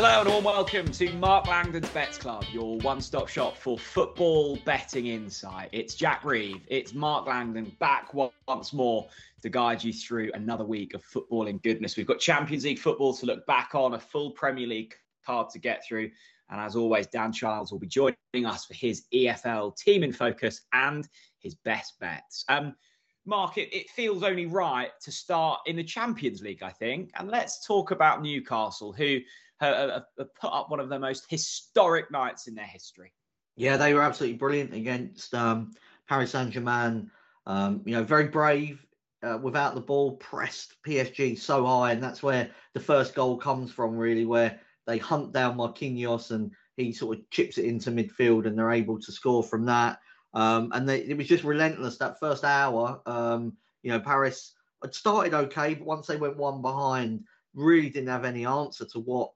Hello and a warm welcome to Mark Langdon's Bets Club, your one-stop shop for football betting insight. It's Jack Reeve, it's Mark Langdon back once more to guide you through another week of footballing goodness. We've got Champions League football to look back on, a full Premier League card to get through. And as always, Dan Childs will be joining us for his EFL team in focus and his best bets. Mark, it feels only right to start in the Champions League, I think. And let's talk about Newcastle, who have put up one of the most historic nights in their history. Yeah, they were absolutely brilliant against Paris Saint-Germain. Very brave without the ball, pressed PSG so high. And that's where the first goal comes from, really, where they hunt down Marquinhos and he sort of chips it into midfield and they're able to score from that. It was just relentless that first hour. Paris had started okay, but once they went one behind, really didn't have any answer to what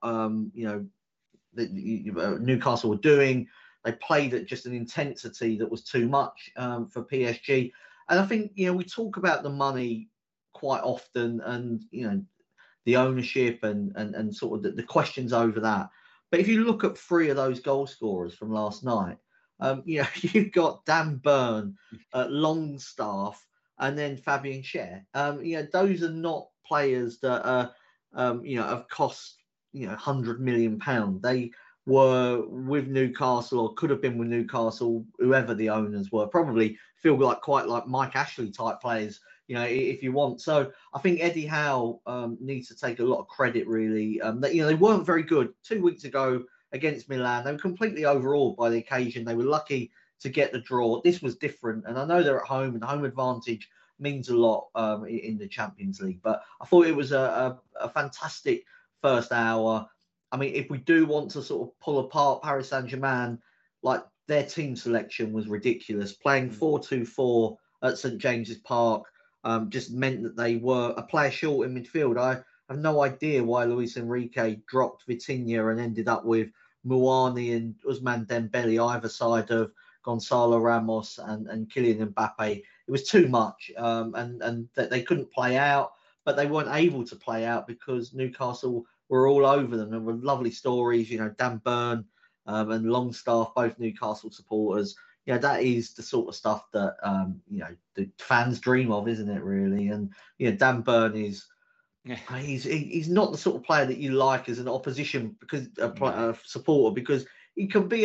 Newcastle were doing. They played at just an intensity that was too much for PSG. And I think we talk about the money quite often, and the ownership and sort of the questions over that. But if you look at three of those goal scorers from last night, you've got Dan Burn, Longstaff, and then Fabian Schär. Those are not players that are have cost £100 million. They were with Newcastle, or could have been with Newcastle, whoever the owners were. Probably feel like quite like Mike Ashley type players, if you want. So I think Eddie Howe needs to take a lot of credit, really. They weren't very good 2 weeks ago against Milan. They were completely overawed by the occasion. They were lucky to get the draw. This was different, and I know they're at home, and home advantage means a lot in the Champions League. But I thought it was a fantastic first hour. I mean, if we do want to sort of pull apart Paris Saint-Germain, like their team selection was ridiculous. Playing 4-2-4 at St James's Park just meant that they were a player short in midfield. I have no idea why Luis Enrique dropped Vitinha and ended up with Muani and Ousmane Dembele either side of Gonzalo Ramos and Kylian Mbappe. It was too much, and that they couldn't play out, but they weren't able to play out because Newcastle were all over them. There were lovely stories, Dan Burn and Longstaff, both Newcastle supporters. That is the sort of stuff that the fans dream of, isn't it? Really, and Dan Burn is. Yeah. He's not the sort of player that you like as an opposition because a supporter, because he can be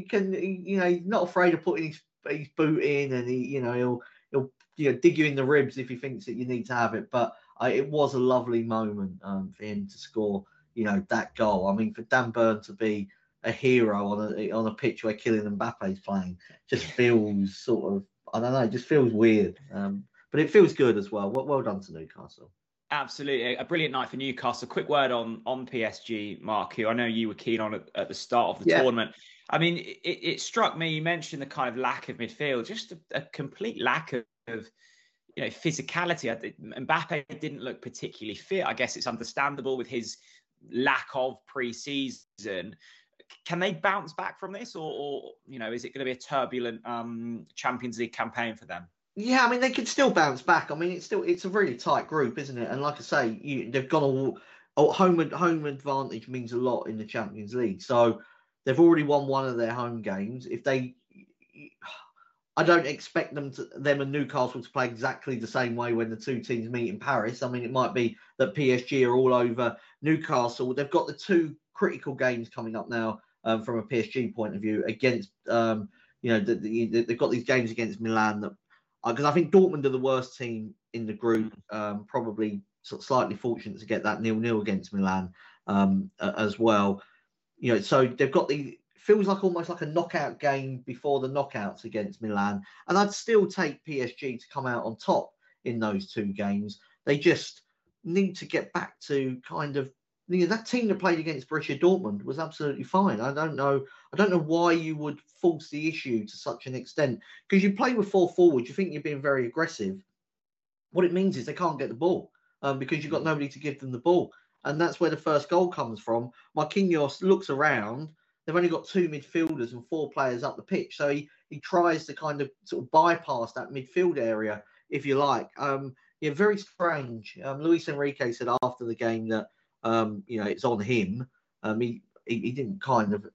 he's not afraid of putting his boot in, and he'll dig you in the ribs if he thinks that you need to have it. But it was a lovely moment for him to score that goal. I mean, for Dan Burn to be a hero on a pitch where Kylian Mbappe is playing just feels sort of, I don't know, it just feels weird. But it feels good as well. Well done to Newcastle. Absolutely. A brilliant night for Newcastle. Quick word on PSG, Mark, who I know you were keen on at the start of the tournament. I mean, it struck me, you mentioned the kind of lack of midfield, just a complete lack of physicality. Mbappe didn't look particularly fit. I guess it's understandable with his lack of pre-season. Can they bounce back from this, or is it going to be a turbulent Champions League campaign for them? Yeah, I mean, they could still bounce back. I mean, it's a really tight group, isn't it? And like I say, they've gone home advantage means a lot in the Champions League. So they've already won one of their home games. I don't expect them and Newcastle to play exactly the same way when the two teams meet in Paris. I mean, it might be that PSG are all over Newcastle. They've got the two critical games coming up now from a PSG point of view against, they've got these games against Milan that. Because I think Dortmund are the worst team in the group, probably sort of slightly fortunate to get that 0-0 against Milan as well. So they've got feels like almost like a knockout game before the knockouts against Milan. And I'd still take PSG to come out on top in those two games. They just need to get back to kind of, that team that played against Borussia Dortmund was absolutely fine. I don't know why you would force the issue to such an extent, because you play with four forwards. You think you're being very aggressive. What it means is they can't get the ball because you've got nobody to give them the ball. And that's where the first goal comes from. Marquinhos looks around. They've only got two midfielders and four players up the pitch. So he tries to kind of sort of bypass that midfield area, if you like. Very strange. Luis Enrique said after the game that, it's on him. he didn't kind of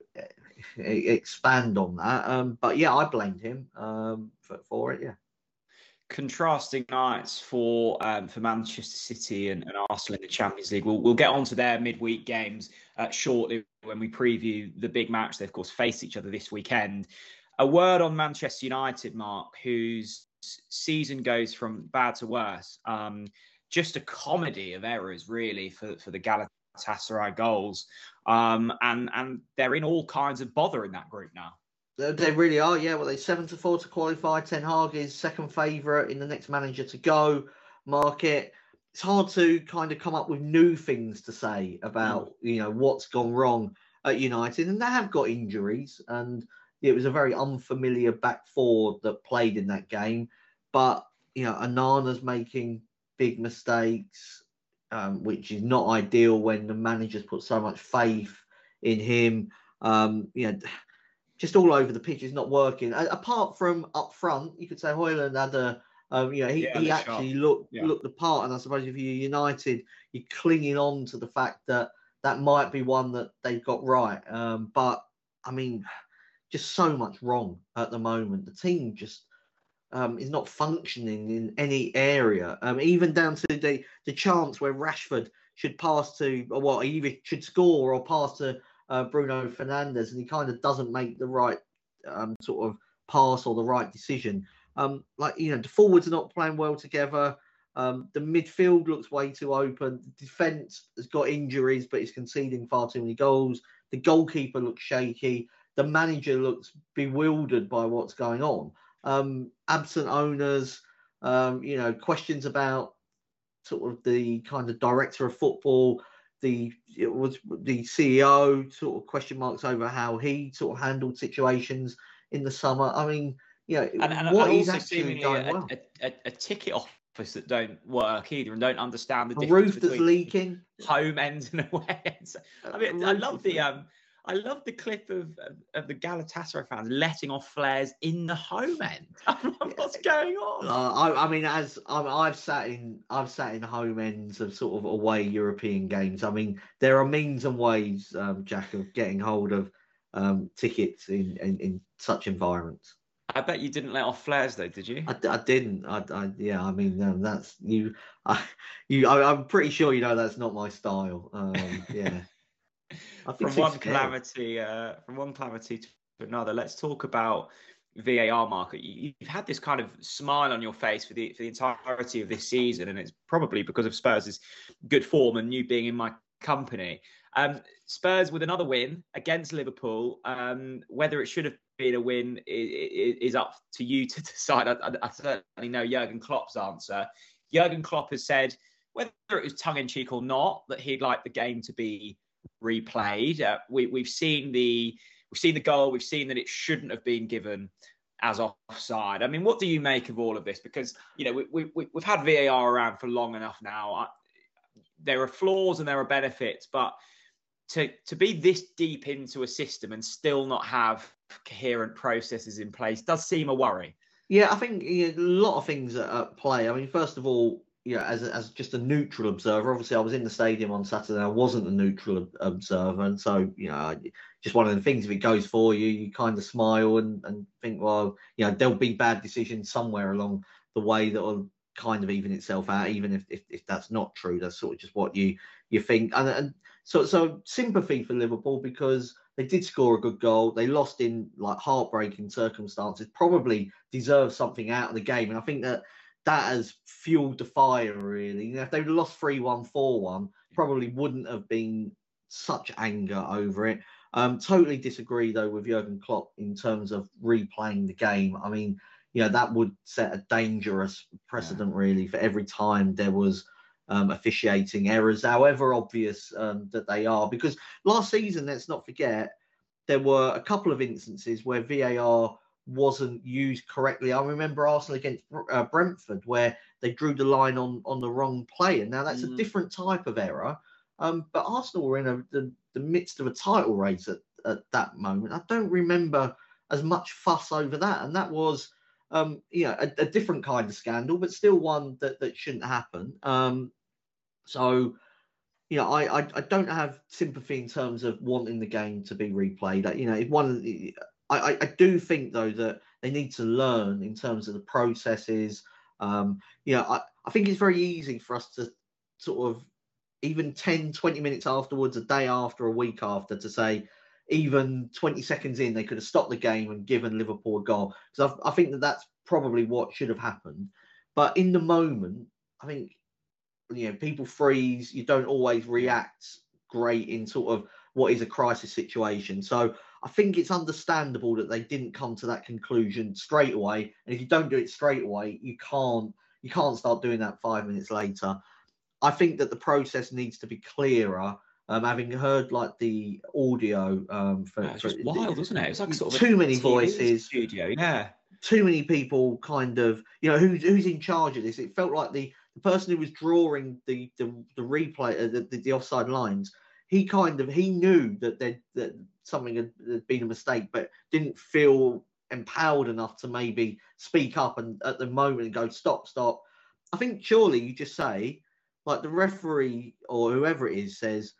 expand on that. But yeah, I blamed him for it. Yeah. Contrasting nights for Manchester City and Arsenal in the Champions League. We'll get on to their midweek games shortly when we preview the big match. They, of course, face each other this weekend. A word on Manchester United, Mark, whose season goes from bad to worse. Just a comedy of errors, really, for the Galatasaray goals. And they're in all kinds of bother in that group now. They really are, yeah. Well, they 7-4 to qualify. Ten Hag is second favourite in the next manager to go market. It's hard to kind of come up with new things to say about what's gone wrong at United, and they have got injuries, and it was a very unfamiliar back four that played in that game. But Onana's making big mistakes, which is not ideal when the manager's put so much faith in him. Just all over the pitch is not working. Apart from up front, you could say Højlund had he actually looked the part. And I suppose if you're United, you're clinging on to the fact that might be one that they've got right. But I mean, just so much wrong at the moment. The team just is not functioning in any area. Even down to the chance where Rashford should pass to, or he either should score or pass to Bruno Fernandes, and he kind of doesn't make the right sort of pass or the right decision. The forwards are not playing well together. The midfield looks way too open. The defence has got injuries, but is conceding far too many goals. The goalkeeper looks shaky. The manager looks bewildered by what's going on. Absent owners, questions about sort of the kind of director of football. The CEO, sort of question marks over how he sort of handled situations in the summer. I mean, what he's actually going well. A ticket office that don't work either and don't understand the difference roof that's leaking, home ends and away ends. I mean, I love the clip of the Galatasaray fans letting off flares in the home end. What's going on? I mean, as I've sat in home ends of sort of away European games. I mean, there are means and ways, Jack, of getting hold of tickets in such environments. I bet you didn't let off flares though, did you? I didn't. Yeah. I mean, that's you. I'm pretty sure that's not my style. Yeah. From one calamity to another, let's talk about VAR, market. You've had this kind of smile on your face for the entirety of this season, and it's probably because of Spurs' good form and you being in my company. Spurs with another win against Liverpool. Whether it should have been a win is up to you to decide. I certainly know Jurgen Klopp's answer. Jurgen Klopp has said, whether it was tongue-in-cheek or not, that he'd like the game to be replayed. We've seen the goal. We've seen that it shouldn't have been given as offside. I mean, what do you make of all of this? Because we've had VAR around for long enough now. There are flaws and there are benefits, but to be this deep into a system and still not have coherent processes in place does seem a worry. Yeah, I think a lot of things at play. I mean, first of all, as just a neutral observer, obviously I was in the stadium on Saturday. I wasn't a neutral observer, and so just one of the things. If it goes for you, you kind of smile and think, well, there'll be bad decisions somewhere along the way that will kind of even itself out, even if that's not true. That's sort of just what you think, and so sympathy for Liverpool because they did score a good goal. They lost in like heartbreaking circumstances. Probably deserved something out of the game, and I think that has fueled the fire, really. If they'd lost 3-1, 4-1, probably wouldn't have been such anger over it. Totally disagree, though, with Jurgen Klopp in terms of replaying the game. I mean, that would set a dangerous precedent, really, for every time there was officiating errors, however obvious that they are. Because last season, let's not forget, there were a couple of instances where VAR wasn't used correctly. I remember Arsenal against Brentford where they drew the line on the wrong player. Now that's a different type of error, but Arsenal were in the midst of a title race at that moment. I don't remember as much fuss over that, and that was a different kind of scandal, but still one that shouldn't happen. So I don't have sympathy in terms of wanting the game to be replayed. I do think though that they need to learn in terms of the processes. I think it's very easy for us to sort of even 10, 20 minutes afterwards, a day after, a week after, to say even 20 seconds in, they could have stopped the game and given Liverpool a goal. Because I think that's probably what should have happened. But in the moment, I think, people freeze. You don't always react great in sort of what is a crisis situation. So I think it's understandable that they didn't come to that conclusion straight away. And if you don't do it straight away, you can't start doing that 5 minutes later. I think that the process needs to be clearer. Having heard like the audio, it was wild, wasn't it? It was like sort of too many voices, studio, too many people, kind of, who's in charge of this. It felt like the person who was drawing the replay, the offside lines. He knew that something had been a mistake, but didn't feel empowered enough to maybe speak up and at the moment and go stop. I think surely you just say, like, the referee or whoever it is says,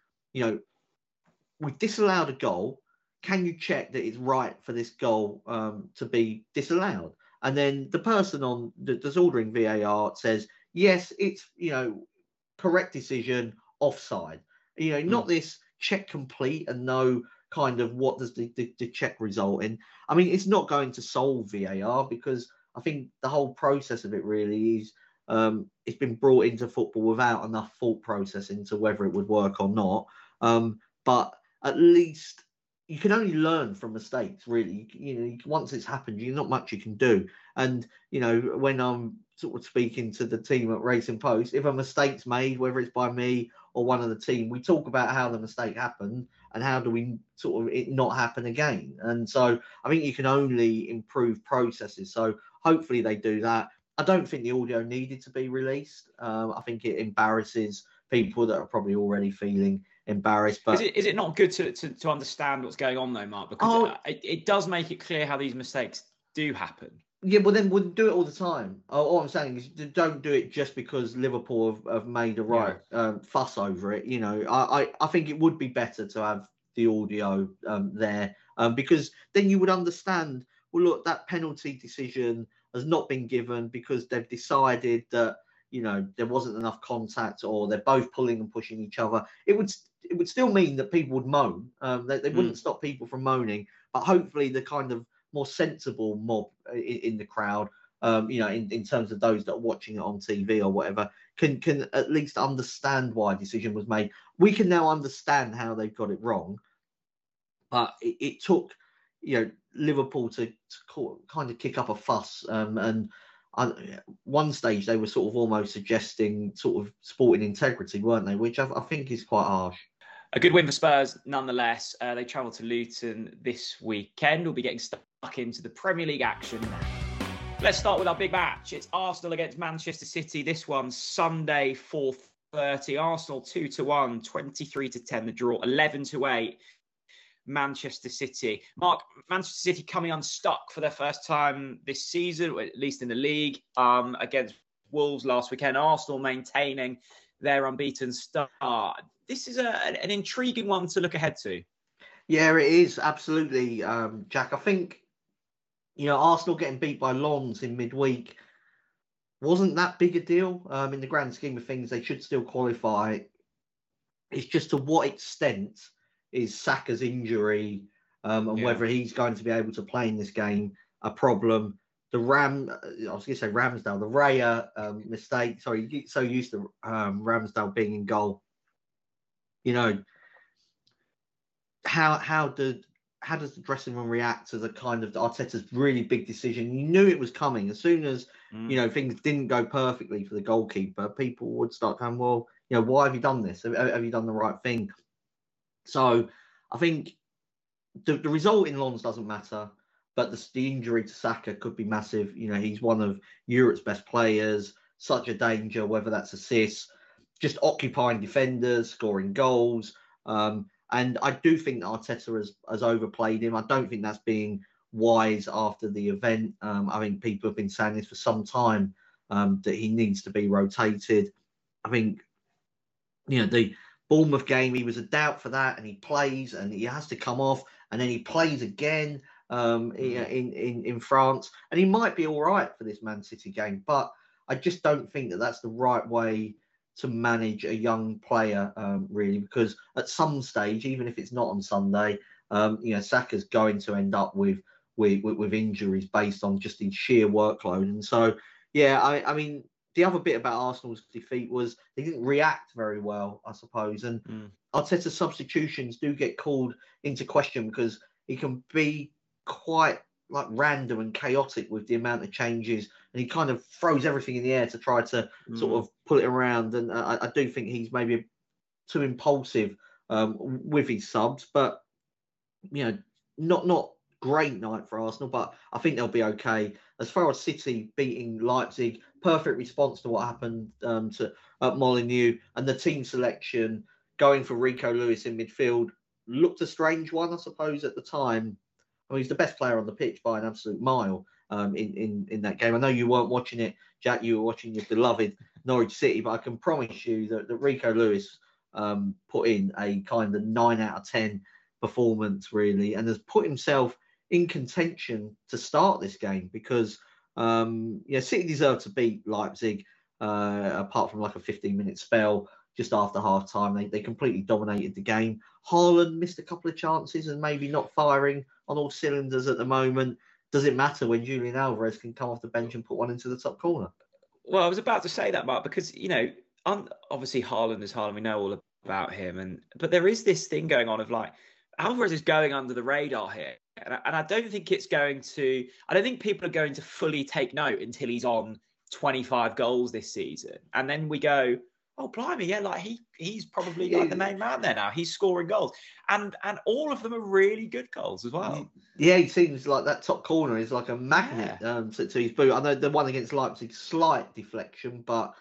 we've disallowed a goal. Can you check that it's right for this goal to be disallowed? And then the person that's ordering VAR says, yes, it's, correct decision, offside. Not this check complete and no kind of what does the check result in. I mean, it's not going to solve VAR, because I think the whole process of it really is, it's been brought into football without enough thought process into whether it would work or not. But at least you can only learn from mistakes, really. Once it's happened, you're not much you can do. And, when I'm sort of speaking to the team at Racing Post, if a mistake's made, whether it's by me or one of the team, we talk about how the mistake happened and how do we sort of it not happen again. And so I think you can only improve processes. So hopefully they do that. I don't think the audio needed to be released. I think it embarrasses people that are probably already feeling embarrassed. But is it not good to understand what's going on though, Mark? Because it does make it clear how these mistakes do happen. Yeah, well then we'll do it all the time. All I'm saying is don't do it just because Liverpool have made a fuss over it. I think it would be better to have the audio there, because then you would understand, well, look, that penalty decision has not been given because they've decided that, there wasn't enough contact, or they're both pulling and pushing each other. It would still mean that people would moan. They wouldn't stop people from moaning, but hopefully the kind of more sensible mob in the crowd, in terms of those that are watching it on TV or whatever, can at least understand why a decision was made. We can now understand how they've got it wrong, but it took, Liverpool to kind of kick up a fuss, and at one stage they were sort of almost suggesting sort of sporting integrity, weren't they? Which I think is quite harsh. A good win for Spurs, nonetheless. They travel to Luton this weekend. We'll be getting stuck into the Premier League action now. Let's start with our big match. It's Arsenal against Manchester City. This one, Sunday, 4:30. Arsenal 2-1, 23-10 the draw, 11-8. Manchester City. Mark, Manchester City coming unstuck for their first time this season, at least in the league, against Wolves last weekend. Arsenal maintaining their unbeaten start. This is an intriguing one to look ahead to. Yeah, it is, absolutely, Jack. I think, Arsenal getting beat by Lens in midweek wasn't that big a deal. In the grand scheme of things, they should still qualify. It's just to what extent is Saka's injury and whether he's going to be able to play in this game a problem. The Ramsdale, the Raya mistake. Sorry, so used to Ramsdale being in goal. How does the dressing room react to the kind of Arteta's really big decision? You knew it was coming. As soon as things didn't go perfectly for the goalkeeper, people would start going, well, why have you done this? Have you done the right thing? So I think the result in Lens doesn't matter, but the injury to Saka could be massive. He's one of Europe's best players, such a danger, whether that's assists, just occupying defenders, scoring goals. And I do think that Arteta has overplayed him. I don't think that's being wise after the event. I think people have been saying this for some time, that he needs to be rotated. I think, the Bournemouth game, he was a doubt for that, and he plays, and he has to come off, and then he plays again in France, and he might be all right for this Man City game, but I just don't think that that's the right way to manage a young player, really, because at some stage, even if it's not on Sunday, Saka's going to end up with injuries based on just his sheer workload, and so I mean. The other bit about Arsenal's defeat was they didn't react very well, I suppose. And Arteta's substitutions do get called into question because he can be quite like random and chaotic with the amount of changes, and he kind of throws everything in the air to try to sort of pull it around. And I do think he's maybe too impulsive with his subs, but not great night for Arsenal, but I think they'll be okay. As far as City beating Leipzig, perfect response to what happened at Molineux, and the team selection going for Rico Lewis in midfield looked a strange one, I suppose, at the time. I mean, he's the best player on the pitch by an absolute mile in that game. I know you weren't watching it, Jack. You were watching your beloved Norwich City, but I can promise you that Rico Lewis put in a kind of 9 out of 10 performance, really, and has put himself in contention to start this game because City deserved to beat Leipzig apart from like a 15-minute spell just after half time. They completely dominated the game. Haaland missed a couple of chances and maybe not firing on all cylinders at the moment. Does it matter when Julian Alvarez can come off the bench and put one into the top corner? Well, I was about to say that, Mark, because obviously Haaland is Haaland. We know all about him, but there is this thing going on of like Alvarez is going under the radar here. And I don't think I don't think people are going to fully take note until he's on 25 goals this season. And then we go, oh, blimey, yeah, like he's probably like the main man there now. He's scoring goals. And all of them are really good goals as well. Yeah, he seems like that top corner is like a magnet to his boot. I know the one against Leipzig, slight deflection, but,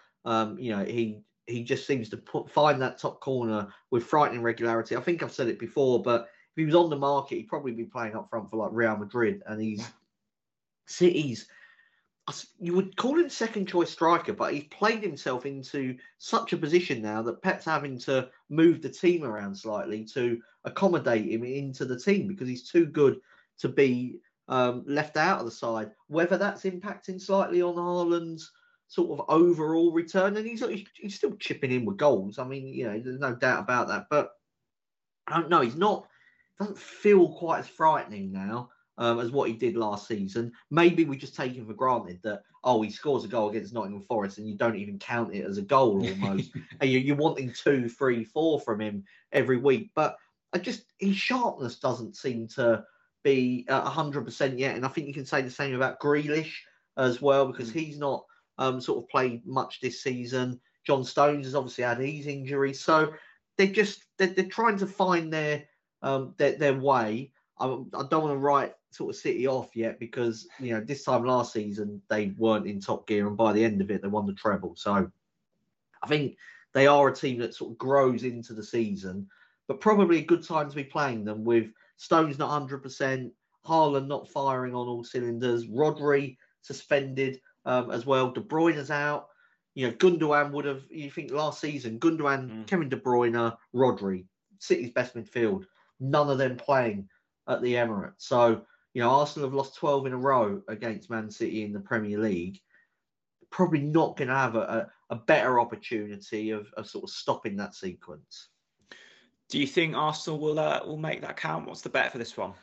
he just seems to find that top corner with frightening regularity. I think I've said it before, but if he was on the market, he'd probably be playing up front for like Real Madrid. And City's, you would call him second choice striker, but he's played himself into such a position now that Pep's having to move the team around slightly to accommodate him into the team because he's too good to be left out of the side. Whether that's impacting slightly on Haaland's sort of overall return, and he's still chipping in with goals. I mean, there's no doubt about that. But I don't know, doesn't feel quite as frightening now as what he did last season. Maybe we just take him for granted that, he scores a goal against Nottingham Forest and you don't even count it as a goal almost. And you're wanting 2, 3, 4 from him every week. But his sharpness doesn't seem to be 100% yet. And I think you can say the same about Grealish as well, because he's not sort of played much this season. John Stones has obviously had his injuries. So they're trying to find their way. I don't want to write sort of City off yet because this time last season they weren't in top gear, and by the end of it they won the treble. So I think they are a team that sort of grows into the season, but probably a good time to be playing them with Stones not 100%, Haaland not firing on all cylinders, Rodri suspended as well, De Bruyne's out. Gundogan would have, you think last season, Gundogan, Kevin De Bruyne, Rodri, City's best midfield, none of them playing at the Emirates. So, Arsenal have lost 12 in a row against Man City in the Premier League. Probably not going to have a better opportunity of sort of stopping that sequence. Do you think Arsenal will make that count? What's the bet for this one?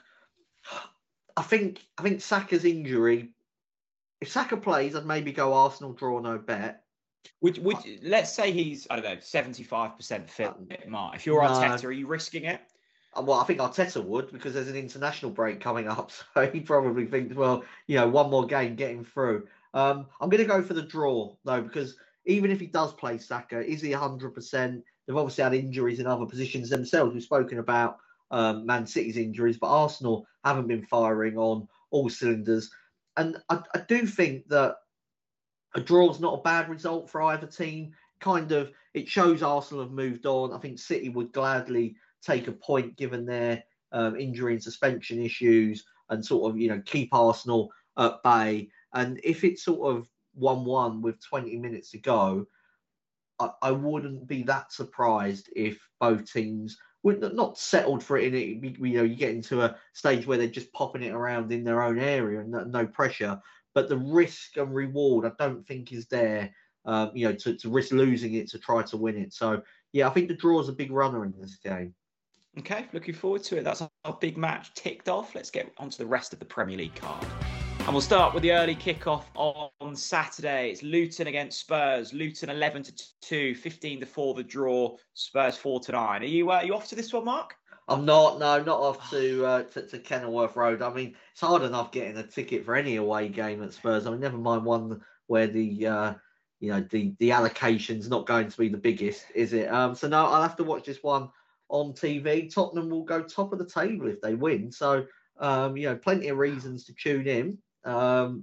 I think Saka's injury, if Saka plays, I'd maybe go Arsenal draw no bet. Would let's say he's, I don't know, 75% fit, Mark. If you're Arteta, are you risking it? Well, I think Arteta would, because there's an international break coming up. So he probably thinks, well, one more game, get him through. I'm going to go for the draw, though, because even if he does play Saka, is he 100%? They've obviously had injuries in other positions themselves. We've spoken about Man City's injuries, but Arsenal haven't been firing on all cylinders. And I do think that a draw is not a bad result for either team. Kind of, it shows Arsenal have moved on. I think City would gladly take a point given their injury and suspension issues and sort of, keep Arsenal at bay. And if it's sort of 1-1 with 20 minutes to go, I wouldn't be that surprised if both teams would not settled for it. You get into a stage where they're just popping it around in their own area and no pressure. But the risk and reward, I don't think is there. To risk losing it to try to win it. So yeah, I think the draw is a big runner in this game. Okay, looking forward to it. That's our big match ticked off. Let's get on to the rest of the Premier League card. And we'll start with the early kickoff on Saturday. It's Luton against Spurs. Luton 11-2, 15-4 the draw. Spurs 4-9. Are you off to this one, Mark? I'm not. No, not off to Kenilworth Road. I mean, it's hard enough getting a ticket for any away game at Spurs. I mean, never mind one where the allocation's not going to be the biggest, is it? So no, I'll have to watch this one on TV. Tottenham will go top of the table if they win. So plenty of reasons to tune in. Have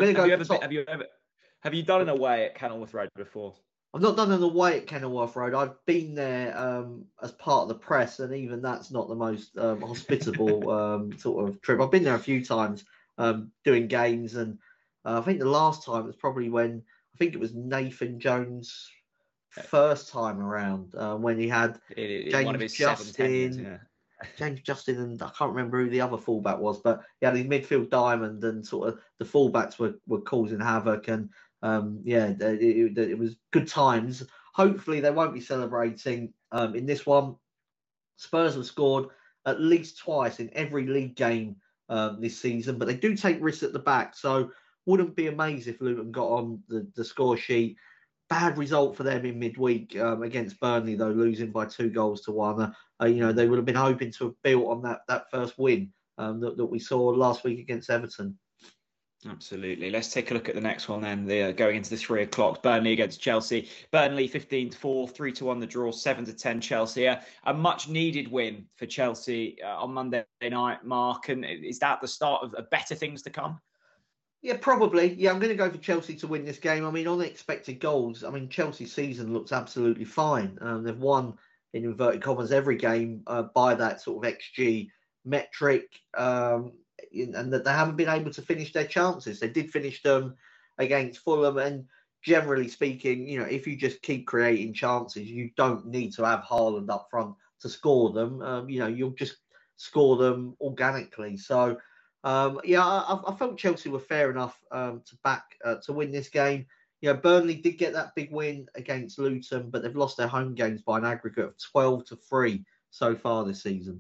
you done an away at Kenilworth Road before? I've not done an away at Kenilworth Road. I've been there as part of the press, and even that's not the most hospitable sort of trip. I've been there a few times doing games, and I think the last time was probably when I think it was Nathan Jones' first time around when he had James Justin. James Justin and I can't remember who the other fullback was, but he had his midfield diamond and sort of the fullbacks were causing havoc, and it was good times. Hopefully they won't be celebrating in this one. Spurs have scored at least twice in every league game this season, but they do take risks at the back, so wouldn't be amazed if Luton got on the score sheet. Bad result for them in midweek against Burnley, though, losing by 2-1. They would have been hoping to have built on that first win that we saw last week against Everton. Absolutely. Let's take a look at the next one then. They're going into the 3 o'clock. Burnley against Chelsea. Burnley 15-4, 3-1 the draw, 7-10 Chelsea. A much needed win for Chelsea on Monday night, Mark. And is that the start of better things to come? Yeah, probably. Yeah, I'm going to go for Chelsea to win this game. I mean, unexpected goals. I mean, Chelsea's season looks absolutely fine. They've won, in inverted commas, every game by that sort of XG metric, and that they haven't been able to finish their chances. They did finish them against Fulham, and generally speaking, if you just keep creating chances, you don't need to have Haaland up front to score them. You'll just score them organically. So, I felt Chelsea were fair enough to back to win this game. Burnley did get that big win against Luton, but they've lost their home games by an aggregate of 12-3 so far this season.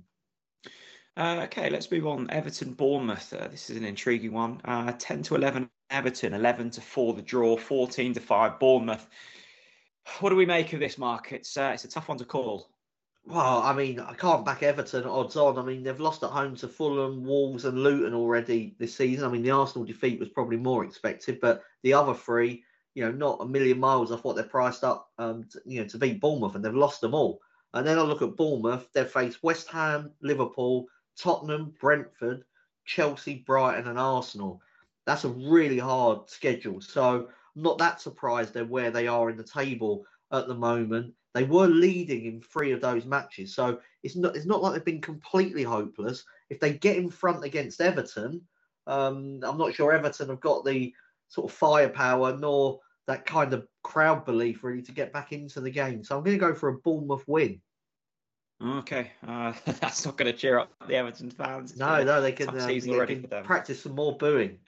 Okay, let's move on. Everton-Bournemouth. This is an intriguing one. 10-11 Everton, 11-4 the draw, 14-5 Bournemouth. What do we make of this, Mark? It's a tough one to call. Well, I mean, I can't back Everton odds on. I mean, they've lost at home to Fulham, Wolves and Luton already this season. I mean, the Arsenal defeat was probably more expected, but the other three, not a million miles off what they're priced up, to beat Bournemouth, and they've lost them all. And then I look at Bournemouth, they've faced West Ham, Liverpool, Tottenham, Brentford, Chelsea, Brighton and Arsenal. That's a really hard schedule. So I'm not that surprised they're where they are in the table at the moment. They were leading in 3 of those matches. So it's not like they've been completely hopeless. If they get in front against Everton, I'm not sure Everton have got the sort of firepower nor that kind of crowd belief really to get back into the game. So I'm going to go for a Bournemouth win. Okay, that's not going to cheer up the Everton fans. No, they can practice some more booing.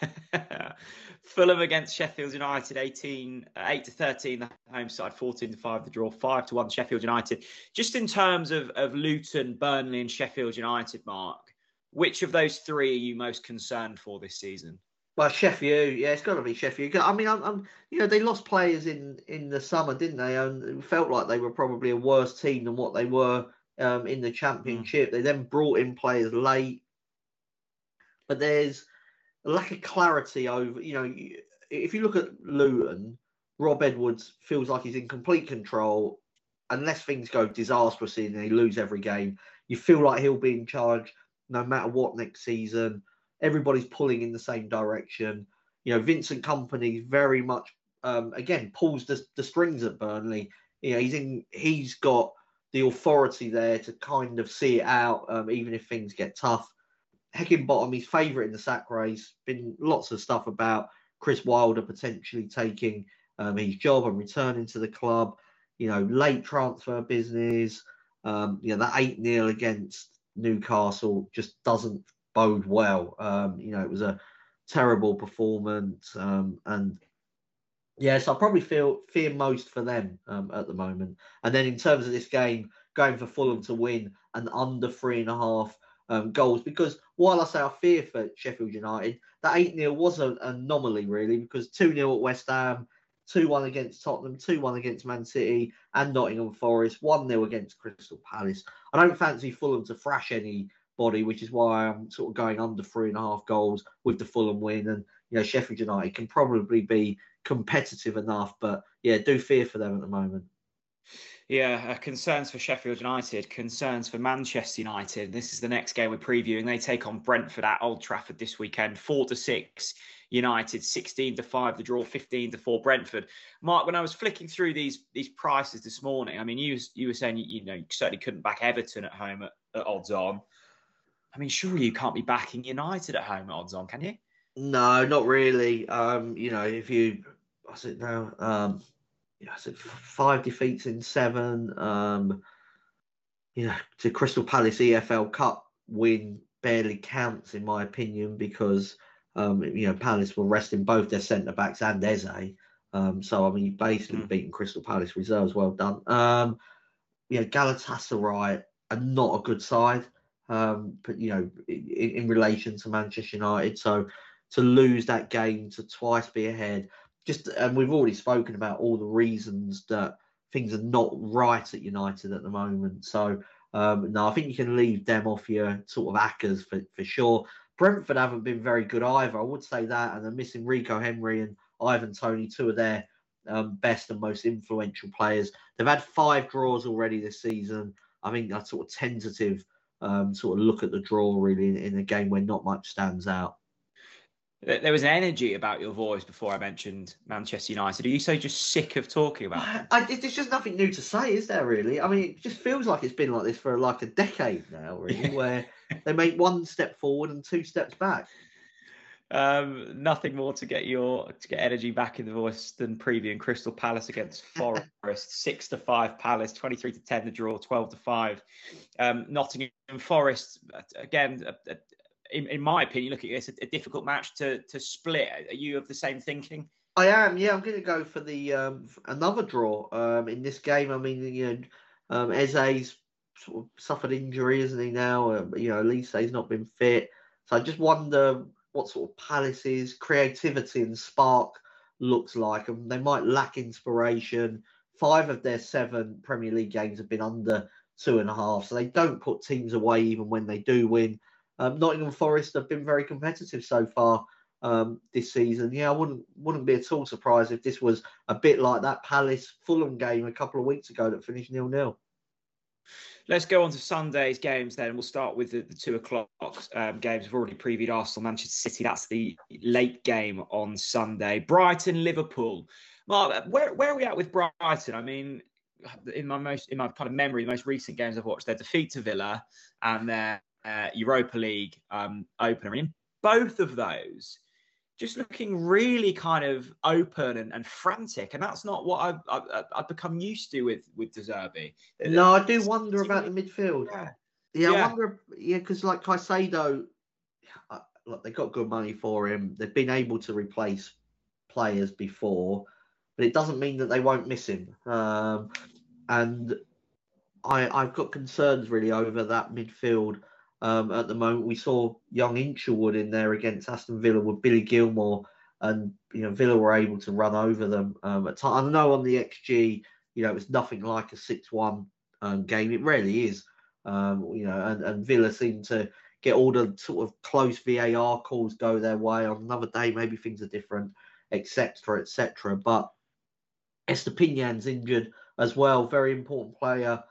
Fulham against Sheffield United, 8-13 the home side, 14-5 the draw, 5-1 Sheffield United. Just in terms of Luton, Burnley and Sheffield United, Mark, which of those 3 are you most concerned for this season? Well, Sheffield, yeah, it's got to be Sheffield. I mean, they lost players in the summer, didn't they? And it felt like they were probably a worse team than what they were in the Championship. They then brought in players late, but there's a lack of clarity over. If you look at Luton, Rob Edwards feels like he's in complete control. Unless things go disastrously and they lose every game, you feel like he'll be in charge no matter what next season. Everybody's pulling in the same direction. Vincent Kompany very much, again, pulls the strings at Burnley. He's got the authority there to kind of see it out, even if things get tough. Heckingbottom, his favourite in the sack race. Been lots of stuff about Chris Wilder potentially taking his job and returning to the club. Late transfer business. That 8-0 against Newcastle just doesn't bode well. It was a terrible performance, and yes, I probably fear most for them at the moment. And then in terms of this game, going for Fulham to win and under 3.5 goals, because while I say I fear for Sheffield United, that 8-0 was an anomaly really, because 2-0 at West Ham, 2-1 against Tottenham, 2-1 against Man City and Nottingham Forest, 1-0 against Crystal Palace. I don't fancy Fulham to thrash anybody, which is why I'm sort of going under 3.5 goals with the Fulham win. And Sheffield United can probably be competitive enough, but yeah, do fear for them at the moment. Yeah, concerns for Sheffield United, concerns for Manchester United. This is the next game we're previewing. They take on Brentford at Old Trafford this weekend. 4-6 United, 16-5 the draw, 15-4 Brentford. Mark, when I was flicking through these prices this morning, I mean, you were saying you certainly couldn't back Everton at home at odds on. I mean, surely you can't be backing United at home at odds on, can you? No, not really. If you, what's it now? I said 5 defeats in 7. To Crystal Palace EFL Cup win barely counts in my opinion, because Palace were resting both their centre backs and Eze. So I mean, you basically beaten Crystal Palace reserves. Well done. Galatasaray are not a good side, but in relation to Manchester United. So to lose that game, to twice be ahead, and we've already spoken about all the reasons that things are not right at United at the moment. So no, I think you can leave them off your sort of ACCAs for sure. Brentford haven't been very good either, I would say that, and they're missing Rico Henry and Ivan Toney, two of their best and most influential players. They've had 5 draws already this season. I think that's sort of tentative sort of look at the draw really in a game where not much stands out. There was an energy about your voice before I mentioned Manchester United. Are you so just sick of talking about it? There's just nothing new to say, is there really? I mean, it just feels like it's been like this for like a decade now, really, where they make 1 step forward and 2 steps back. Nothing more to get energy back in the voice than previewing Crystal Palace against Forest. 6-5 Palace, 23-10 the draw, 12-5 Nottingham Forest. Again, in my opinion, looking at this, a difficult match to split. Are you of the same thinking? I am. Yeah, I'm going to go for the another draw in this game. I mean, Eze's sort of suffered injury, isn't he now? Elise's not been fit, so I just wonder what sort of Palace's creativity and spark looks like, and they might lack inspiration. 5 of their 7 Premier League games have been under 2.5, so they don't put teams away even when they do win. Nottingham Forest have been very competitive so far this season. Yeah, I wouldn't be at all surprised if this was a bit like that Palace Fulham game a couple of weeks ago that finished 0-0. Let's go on to Sunday's games then. We'll start with the 2:00 games. We've already previewed Arsenal, Manchester City. That's the late game on Sunday. Brighton, Liverpool. Mark, where are we at with Brighton? I mean, in my kind of memory, the most recent games I've watched, their defeat to Villa and their Europa League opener. And in both of those, just looking really kind of open and frantic, and that's not what I've become used to with De Zerbi. No, I do wonder about the midfield. Yeah. I wonder. Yeah, because like Caicedo, look, they got good money for him. They've been able to replace players before, but it doesn't mean that they won't miss him. And I've got concerns really over that midfield. At the moment, we saw young Inchelwood in there against Aston Villa with Billy Gilmore, and Villa were able to run over them at times. I know on the XG, it was nothing like a 6-1 game. It rarely is, and Villa seem to get all the sort of close VAR calls go their way. On another day, maybe things are different, etc., etc. But Estepinian's injured as well, very important player,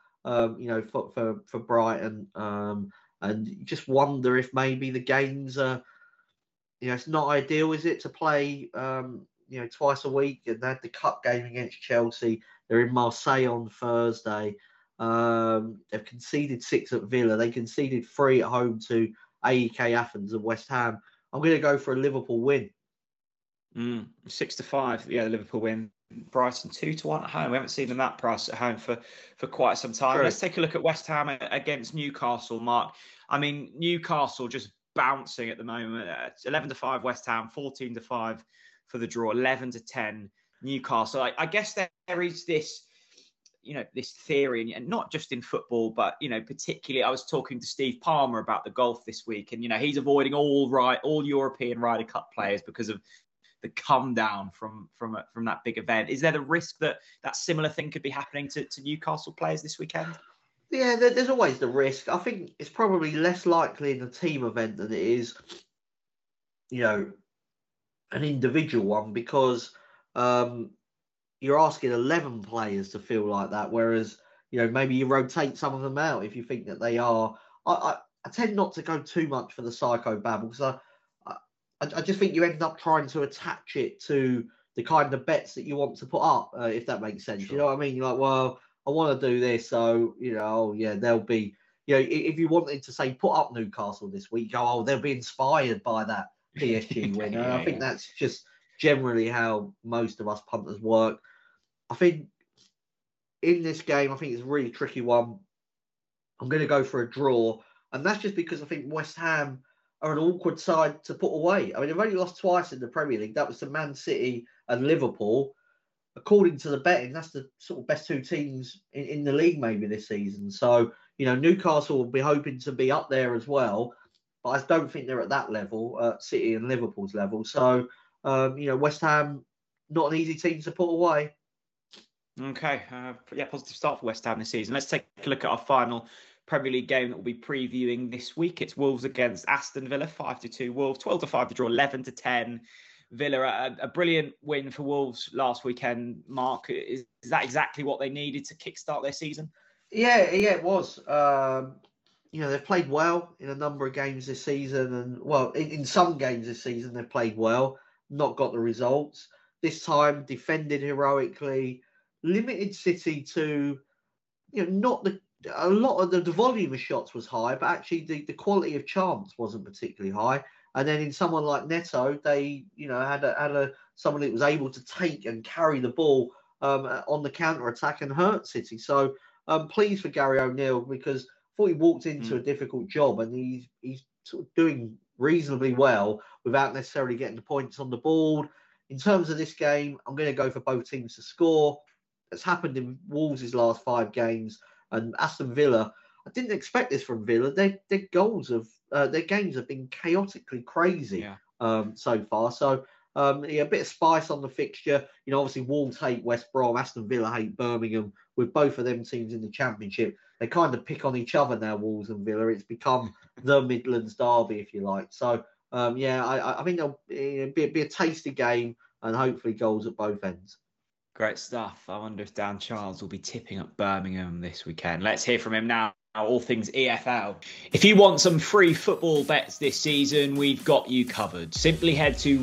for Brighton. And you just wonder if maybe the games are, it's not ideal, is it, to play, twice a week? And they had the cup game against Chelsea. They're in Marseille on Thursday. They've conceded 6 at Villa. They conceded 3 at home to AEK Athens and West Ham. I'm going to go for a Liverpool win. 6-5. Yeah, the Liverpool win. Brighton 2-1 at home. We haven't seen them that price at home for quite some time. True. Let's take a look at West Ham against Newcastle, Mark. I mean, Newcastle just bouncing at the moment. 11-5 West Ham, 14-5 for the draw, 11-10 Newcastle. I guess there is this, this theory, and not just in football, but, particularly I was talking to Steve Palmer about the golf this week, and, he's avoiding all European Ryder Cup players because of the come down from that big event. Is there the risk that similar thing could be happening to Newcastle players this weekend? Yeah, there's always the risk. I think it's probably less likely in a team event than it is, an individual one, because you're asking 11 players to feel like that, whereas, maybe you rotate some of them out if you think that they are. I tend not to go too much for the psychobabble, because I just think you end up trying to attach it to the kind of bets that you want to put up, if that makes sense. Sure. You know what I mean? You're like, well, I want to do this, so, there'll be, if you wanted to say put up Newcastle this week, they'll be inspired by that PSG win. And I think that's just generally how most of us punters work. I think in this game, I think it's a really tricky one. I'm going to go for a draw, and that's just because I think West Ham are an awkward side to put away. I mean, they've only lost twice in the Premier League. That was to Man City and Liverpool. According to the betting, that's the sort of best two teams in the league maybe this season. So, Newcastle will be hoping to be up there as well, but I don't think they're at that level, City and Liverpool's level. So, West Ham, not an easy team to put away. Okay. Positive start for West Ham this season. Let's take a look at our final Premier League game that we'll be previewing this week. It's Wolves against Aston Villa, 5-2 Wolves, 12-5 to draw, 11-10 Villa. A brilliant win for Wolves last weekend, Mark. Is that exactly what they needed to kickstart their season? Yeah, it was. They've played well in a number of games this season, and in some games this season they've played well, not got the results. This time defended heroically, limited City to, not a lot of the volume of shots was high, but actually the quality of chance wasn't particularly high. And then in someone like Neto, they had someone that was able to take and carry the ball on the counter attack and hurt City. So I'm pleased for Gary O'Neill, because I thought he walked into a difficult job, and he's sort of doing reasonably well without necessarily getting the points on the board. In terms of this game, I'm going to go for both teams to score. It's happened in Wolves' last 5 games. And Aston Villa, I didn't expect this from Villa. Their games have been chaotically crazy so far. So a bit of spice on the fixture. Obviously Wolves hate West Brom, Aston Villa hate Birmingham. With both of them teams in the Championship, they kind of pick on each other now, Wolves and Villa. It's become the Midlands derby, if you like. So I think there'll be a tasty game, and hopefully goals at both ends. Great stuff. I wonder if Dan Charles will be tipping up Birmingham this weekend. Let's hear from him now. All things EFL. If you want some free football bets this season, we've got you covered. Simply head to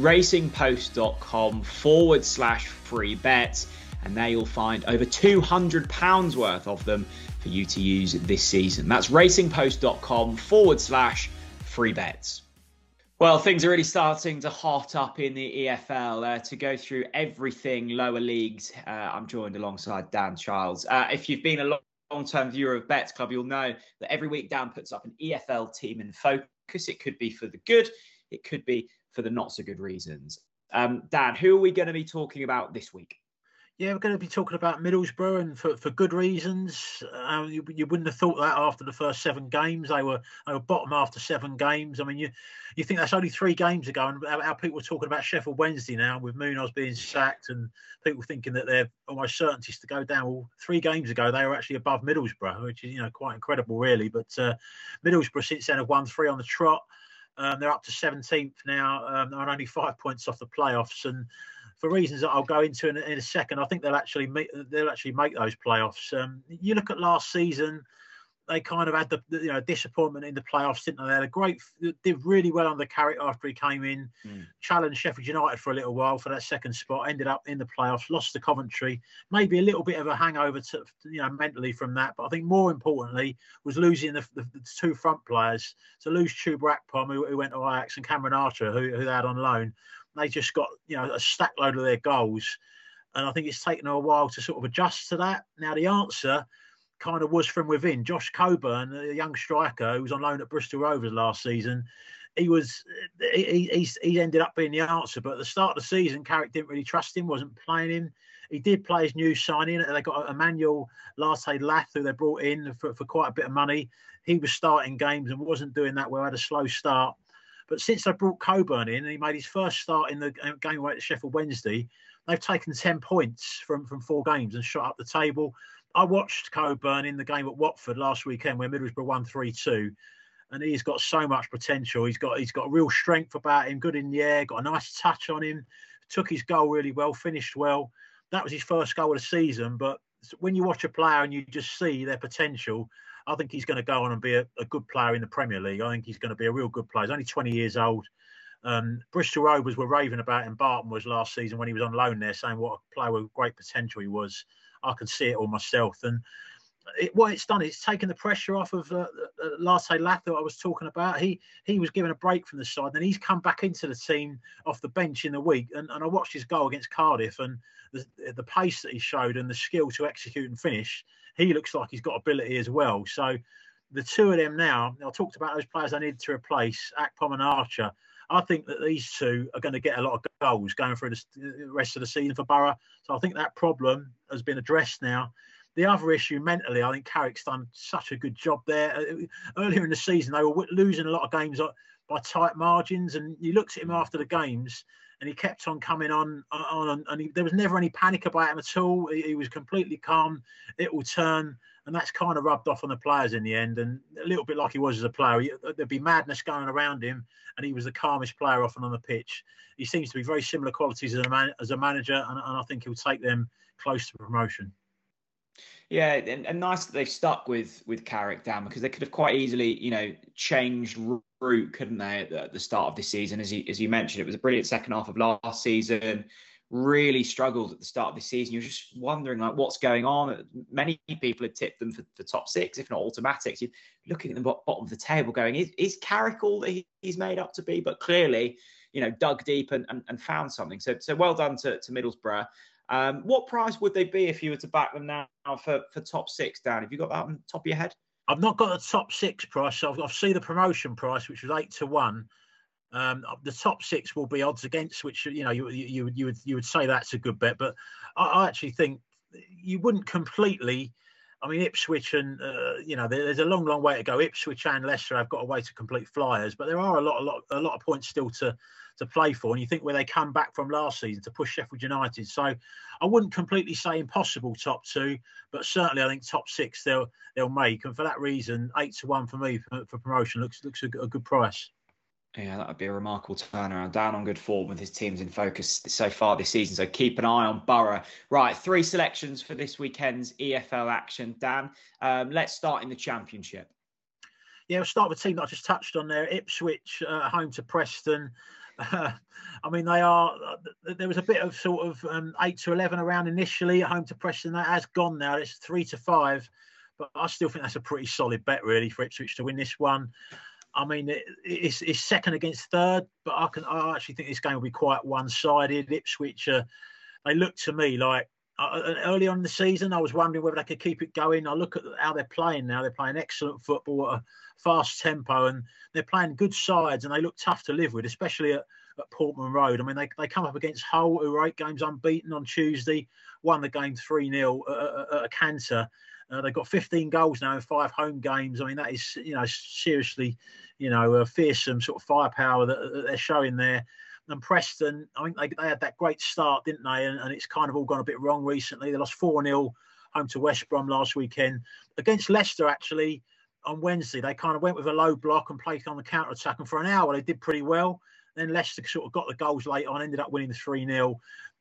racingpost.com/free bets, and there you'll find over £200 worth of them for you to use this season. That's racingpost.com/free bets. Well, things are really starting to hot up in the EFL. To go through everything lower leagues, I'm joined alongside Dan Charles. If you've been a long-term viewer of Bets Club, you'll know that every week Dan puts up an EFL team in focus. It could be for the good, it could be for the not so good reasons. Dan, who are we going to be talking about this week? Yeah, we're going to be talking about Middlesbrough, and for good reasons. You wouldn't have thought that after the first 7 games. They were bottom after 7 games. I mean, you think that's only 3 games ago, and how people are talking about Sheffield Wednesday now, with Munoz being sacked and people thinking that they're almost certainties to go down. Well, 3 games ago they were actually above Middlesbrough, which is quite incredible, really. But Middlesbrough since then have won 3 on the trot. They're up to 17th now. They're only 5 points off the playoffs, and for reasons that I'll go into in a second, I think they'll actually make those playoffs. You look at last season, they kind of had the disappointment in the playoffs, didn't they? They had did really well under Carrick after he came in, challenged Sheffield United for a little while for that second spot, ended up in the playoffs, lost to Coventry, maybe a little bit of a hangover to mentally from that, but I think more importantly was losing the 2 front players. To lose Chuba Akpom, who went to Ajax, and Cameron Archer, who they had on loan. they just got, a stack load of their goals. And I think it's taken a while to sort of adjust to that. Now, the answer kind of was from within. Josh Coburn, a young striker who was on loan at Bristol Rovers last season, he ended up being the answer. But at the start of the season, Carrick didn't really trust him, wasn't playing him. He did play his new signing. They got Emmanuel Latte-Lath, who they brought in for quite a bit of money. He was starting games and wasn't doing that well, had a slow start. But since they brought Coburn in and he made his first start in the game away at Sheffield Wednesday, they've taken 10 points from 4 games and shot up the table. I watched Coburn in the game at Watford last weekend where Middlesbrough won 3-2. And he's got so much potential. He's got real strength about him, good in the air, got a nice touch on him, took his goal really well, finished well. That was his first goal of the season. But when you watch a player and you just see their potential, I think he's going to go on and be a good player in the Premier League. I think he's going to be a real good player. He's only 20 years old. Bristol Rovers were raving about him. Barton was last season when he was on loan there, saying what a player with great potential he was. I can see it all myself. And what it's done is it's taken the pressure off of Latte-Lath that I was talking about. He was given a break from the side, and he's come back into the team off the bench in the week. And I watched his goal against Cardiff, and the pace that he showed and the skill to execute and finish, he looks like he's got ability as well. So the two of them now, I talked about those players I needed to replace, Akpom and Archer. I think that these two are going to get a lot of goals going through the rest of the season for Borough. So I think that problem has been addressed now. The other issue mentally, I think Carrick's done such a good job there. Earlier in the season, they were losing a lot of games by tight margins. And you looked at him after the games and he kept on coming on and there was never any panic about him at all. He was completely calm. It will turn. And that's kind of rubbed off on the players in the end. And a little bit like he was as a player, there'd be madness going around him. And he was the calmest player often on the pitch. He seems to be very similar qualities as a manager. And I think he'll take them close to promotion. Yeah, and nice that they've stuck with Carrick, Dan, because they could have quite easily, changed route, couldn't they, at the start of this season? As you mentioned, it was a brilliant second half of last season. Really struggled at the start of the season. You're just wondering what's going on. Many people had tipped them for the top 6, if not automatics. You're looking at the bottom of the table going, is Carrick all that he's made up to be? But clearly, dug deep and found something. So well done to Middlesbrough. What price would they be if you were to back them now for top 6, Dan? Have you got that on the top of your head? I've not got the top 6 price. I've seen the promotion price, which was 8-1. The top 6 will be odds against, which you would say that's a good bet. But I actually think you wouldn't completely. I mean, Ipswich and there's a long way to go. Ipswich and Leicester have got a way to complete flyers, but there are a lot of points still to play for. And you think where they come back from last season to push Sheffield United. So I wouldn't completely say impossible top 2, but certainly I think top 6 they'll make. And for that reason, 8-1 for me for promotion looks a good price. Yeah, that would be a remarkable turnaround. Dan on good form with his teams in focus so far this season. So keep an eye on Borough. Right, 3 selections for this weekend's EFL action. Dan, let's start in the Championship. Yeah, we'll start with the team that I just touched on there. Ipswich home to Preston. I mean, there was a bit of sort of 8-11 around initially at home to Preston. That has gone now. It's 3-5. But I still think that's a pretty solid bet, really, for Ipswich to win this one. I mean, it's second against third, but I actually think this game will be quite one-sided. Ipswich, they look to me like early on in the season, I was wondering whether they could keep it going. I look at how they're playing now. They're playing excellent football at a fast tempo, and they're playing good sides, and they look tough to live with, especially at Portman Road. I mean, they come up against Hull, who were 8 games unbeaten on Tuesday, won the game 3-0 at a canter. They've got 15 goals now in 5 home games. I mean, that is, seriously, a fearsome sort of firepower that they're showing there. And Preston, I think they had that great start, didn't they? And it's kind of all gone a bit wrong recently. They lost 4-0 home to West Brom last weekend. Against Leicester, actually, on Wednesday, they kind of went with a low block and played on the counter-attack. And for an hour, they did pretty well. Then Leicester sort of got the goals late on, ended up winning 3-0.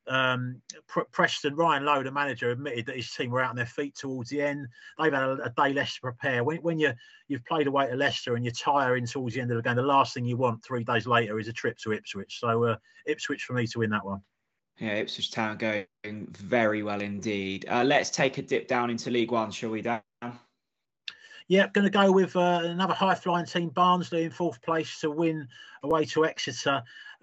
Preston, Ryan Lowe, the manager, admitted that his team were out on their feet towards the end. They've had a day less to prepare. When you've played away to Leicester and you're tiring towards the end of the game, the last thing you want 3 days later is a trip to Ipswich. So Ipswich for me to win that one. Yeah, Ipswich Town going very well indeed. Let's take a dip down into League One, shall we, Dan? Yeah, going to go with another high-flying team, Barnsley, in 4th place to win away to Exeter.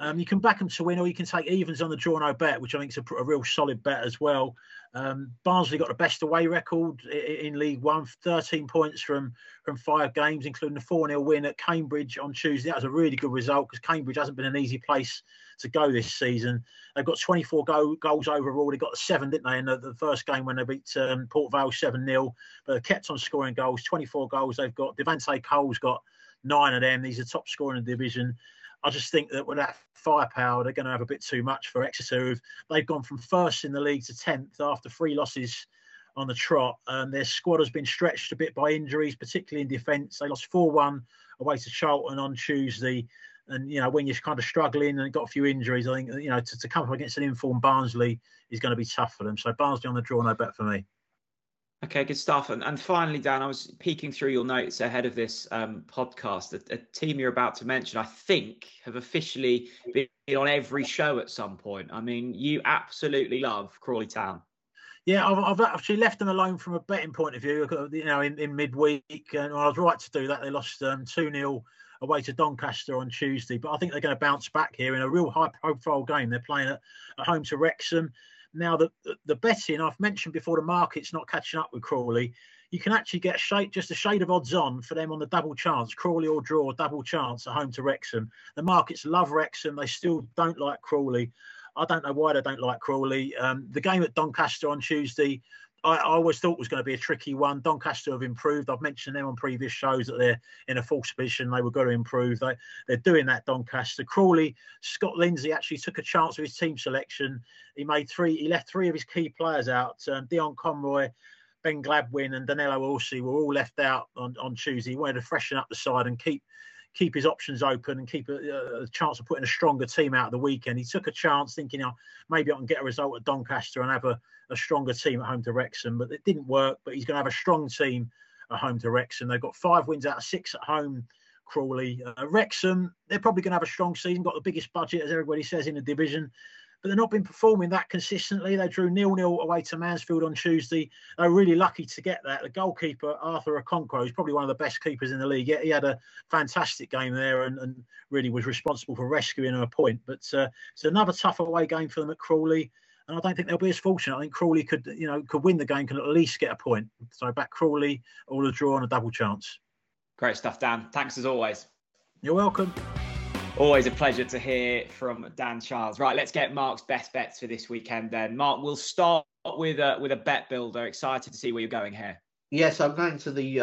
You can back them to win, or you can take evens on the draw no bet, which I think is a real solid bet as well. Barnsley got the best away record in League One, 13 points from 5 games, including the 4-0 win at Cambridge on Tuesday. That was a really good result because Cambridge hasn't been an easy place to go this season. They've got 24 goals overall. They got 7, didn't they, in the first game when they beat Port Vale 7-0. But they kept on scoring goals, 24 goals they've got. Devante Cole's got 9 of them. He's the top scorer in the division. I just think that with that firepower, they're going to have a bit too much for Exeter. They've gone from first in the league to 10th after 3 losses on the trot. Their squad has been stretched a bit by injuries, particularly in defence. They lost 4-1 away to Charlton on Tuesday. And, when you're kind of struggling and got a few injuries, I think, to come up against an informed Barnsley is going to be tough for them. So Barnsley on the draw, no bet for me. Okay, good stuff. And finally, Dan, I was peeking through your notes ahead of this podcast. A team you're about to mention, I think, have officially been on every show at some point. I mean, you absolutely love Crawley Town. Yeah, I've actually left them alone from a betting point of view, in midweek. And I was right to do that. They lost 2-0 away to Doncaster on Tuesday. But I think they're going to bounce back here in a real high-profile game. They're playing at home to Wrexham. Now, the betting, I've mentioned before, the market's not catching up with Crawley. You can actually get just a shade of odds on for them on the double chance, Crawley or draw, double chance at home to Wrexham. The markets love Wrexham. They still don't like Crawley. I don't know why they don't like Crawley. The game at Doncaster on Tuesday, I always thought was going to be a tricky one. Doncaster have improved. I've mentioned them on previous shows that they're in a false position. They were going to improve. They're doing that, Doncaster. Crawley, Scott Lindsay actually took a chance with his team selection. He left 3 of his key players out. Dion Conroy, Ben Gladwin and Danilo Orsi were all left out on Tuesday. He wanted to freshen up the side and keep his options open and keep a chance of putting a stronger team out of the weekend. He took a chance thinking, maybe I can get a result at Doncaster and have a stronger team at home to Wrexham, but it didn't work. But he's going to have a strong team at home to Wrexham. They've got 5 wins out of 6 at home, Crawley. Wrexham, they're probably going to have a strong season, got the biggest budget, as everybody says, in the division, but they've not been performing that consistently. They drew 0-0 away to Mansfield on Tuesday. They were really lucky to get that. The goalkeeper, Arthur Okonkwo, is probably one of the best keepers in the league. He had a fantastic game there and really was responsible for rescuing a point. But it's another tough away game for them at Crawley. And I don't think they'll be as fortunate. I think Crawley could win the game, can at least get a point. So back Crawley, all a draw and a double chance. Great stuff, Dan. Thanks as always. You're welcome. Always a pleasure to hear from Dan Charles. Right, let's get Mark's best bets for this weekend then. Mark, we'll start with a bet builder. Excited to see where you're going here. Yes, I'm going to the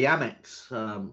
Amex.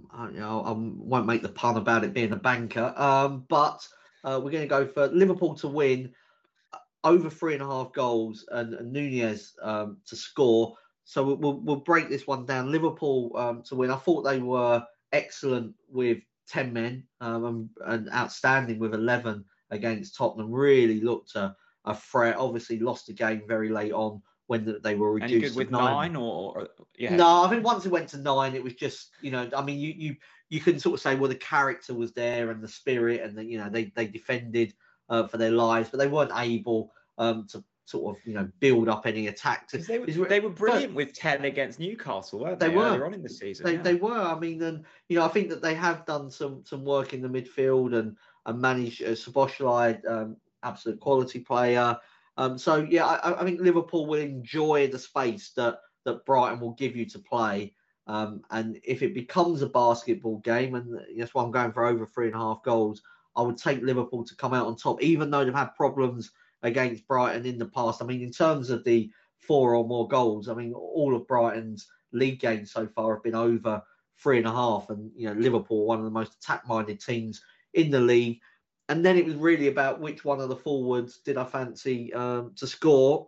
I won't make the pun about it being a banker, but we're going to go for Liverpool to win, over 3.5 goals, and Nunez to score. So we'll break this one down. Liverpool to win. I thought they were excellent with 10 men and outstanding with 11 against Tottenham. Really looked a threat. Obviously lost the game very late on when they were reduced. Any good with to 9 or yeah? No, I think once it went to 9, it was just, I mean, you can sort of say, well, the character was there and the spirit, and they defended for their lives, but they weren't able to sort of build up any attack. They were brilliant with 10 against Newcastle, weren't they? Earlier on in the season. They were. I mean, and I think that they have done some work in the midfield and managed Szoboszlai, absolute quality player. So yeah, I think Liverpool will enjoy the space that Brighton will give you to play. And if it becomes a basketball game, and that's why I'm going for over 3.5 goals, I would take Liverpool to come out on top, even though they've had problems against Brighton in the past. I mean, in terms of the 4 or more goals, I mean, all of Brighton's league games so far have been over 3.5, and Liverpool, one of the most attack-minded teams in the league. And then it was really about which one of the forwards did I fancy to score.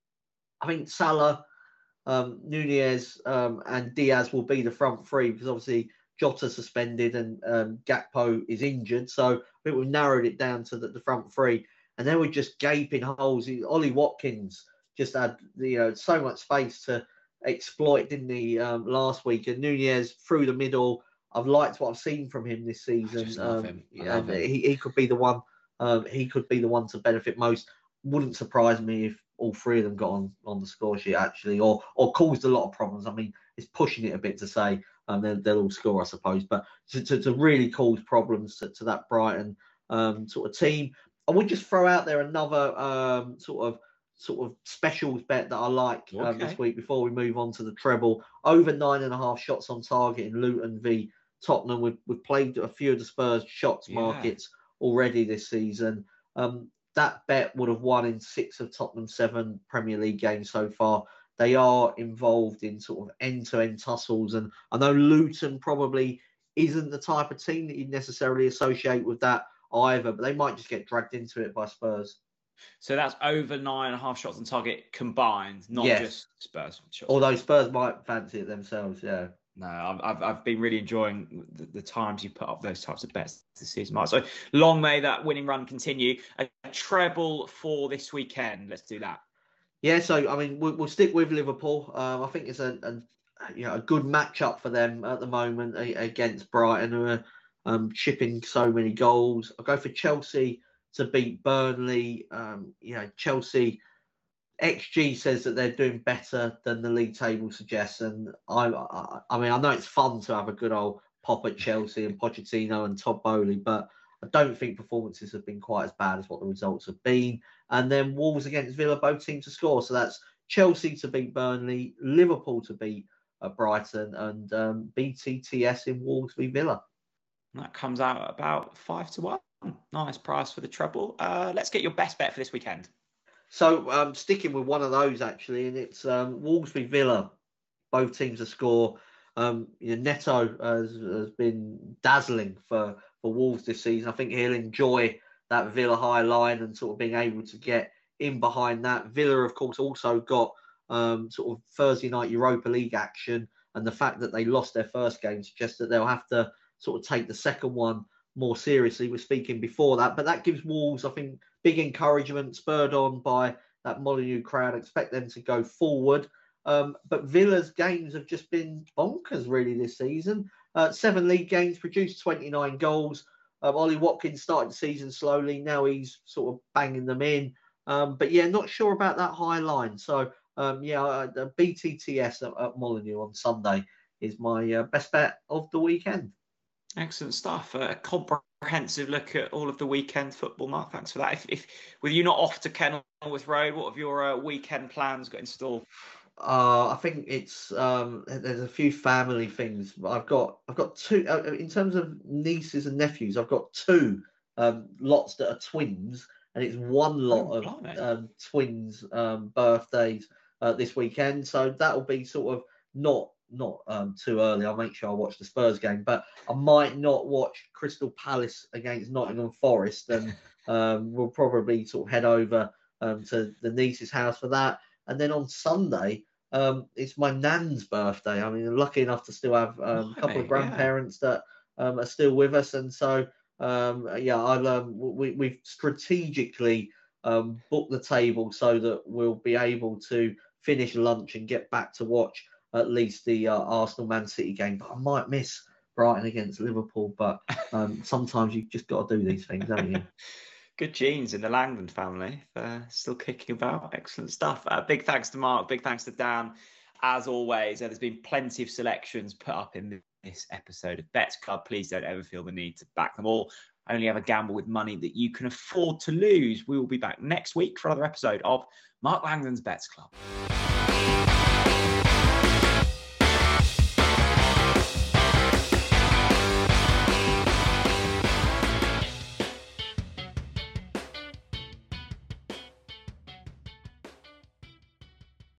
I think Salah, Nunez, and Diaz will be the front 3, because obviously Jota suspended and Gakpo is injured. So I think we've narrowed it down to the front 3. And then we're just gaping holes. Ollie Watkins just had so much space to exploit, didn't he, last week? And Nunez through the middle. I've liked what I've seen from him this season. I just love him. He could be the one. He could be the one to benefit most. Wouldn't surprise me if all 3 of them got on the score sheet actually, or caused a lot of problems. I mean, it's pushing it a bit to say they'll all score, I suppose. But to really cause problems to that Brighton sort of team. I would just throw out there another sort of specials bet that I like this week before we move on to the treble. Over 9.5 shots on target in Luton v Tottenham. We've played a few of the Spurs shots markets already this season. That bet would have won in 6 of Tottenham's 7 Premier League games so far. They are involved in sort of end-to-end tussles, and I know Luton probably isn't the type of team that you'd necessarily associate with that either, but they might just get dragged into it by Spurs. So that's over 9.5 shots on target combined, not just Spurs shots. Although Spurs might fancy it themselves, yeah. No, I've been really enjoying the times you put up those types of bets this season, Mark. So long may that winning run continue. A treble for this weekend. Let's do that. Yeah, so I mean, we'll stick with Liverpool. I think it's a good matchup for them at the moment against Brighton, who are shipping so many goals. I'll go for Chelsea to beat Burnley. Chelsea XG says that they're doing better than the league table suggests, and I mean, I know it's fun to have a good old pop at Chelsea and Pochettino and Todd Boehly, but I don't think performances have been quite as bad as what the results have been. And then Wolves against Villa, both teams to score. So that's Chelsea to beat Burnley, Liverpool to beat Brighton, and BTTS in Wolves v Villa. That comes out at about 5-1. Nice price for the treble. Let's get your best bet for this weekend. So sticking with one of those actually, and it's Wolves v Villa, both teams to score. Neto has been dazzling for Wolves this season. I think he'll enjoy that Villa high line and sort of being able to get in behind that. Villa, of course, also got sort of Thursday night Europa League action, and the fact that they lost their first game suggests that they'll have to sort of take the second one more seriously. We're speaking before that, but that gives Wolves, I think, big encouragement, spurred on by that Molineux crowd. I expect them to go forward. But Villa's games have just been bonkers, really, this season. 7 league games, produced 29 goals. Ollie Watkins started the season slowly. Now he's sort of banging them in. But yeah, not sure about that high line. So the BTTS at Molineux on Sunday is my best bet of the weekend. Excellent stuff. A comprehensive look at all of the weekend football, Mark. Thanks for that. If with you not off to Kenilworth Road, what have your weekend plans got in store? I think it's there's a few family things. I've got 2 in terms of nieces and nephews. I've got 2 lots that are twins, and it's one lot of twins birthdays this weekend. So that'll be sort of not too early. I'll make sure I watch the Spurs game, but I might not watch Crystal Palace against Nottingham Forest, and we'll probably sort of head over to the niece's house for that. And then on Sunday, it's my nan's birthday. I mean, I'm lucky enough to still have a couple of grandparents that are still with us, and so we've strategically booked the table so that we'll be able to finish lunch and get back to watch at least the Arsenal Man City game. But I might miss Brighton against Liverpool. But sometimes you've just got to do these things, haven't you? Good genes in the Langland family. Still kicking about. Excellent stuff. Big thanks to Mark. Big thanks to Dan. As always, there's been plenty of selections put up in this episode of Bets Club. Please don't ever feel the need to back them all. Only have a gamble with money that you can afford to lose. We will be back next week for another episode of Mark Langland's Bets Club.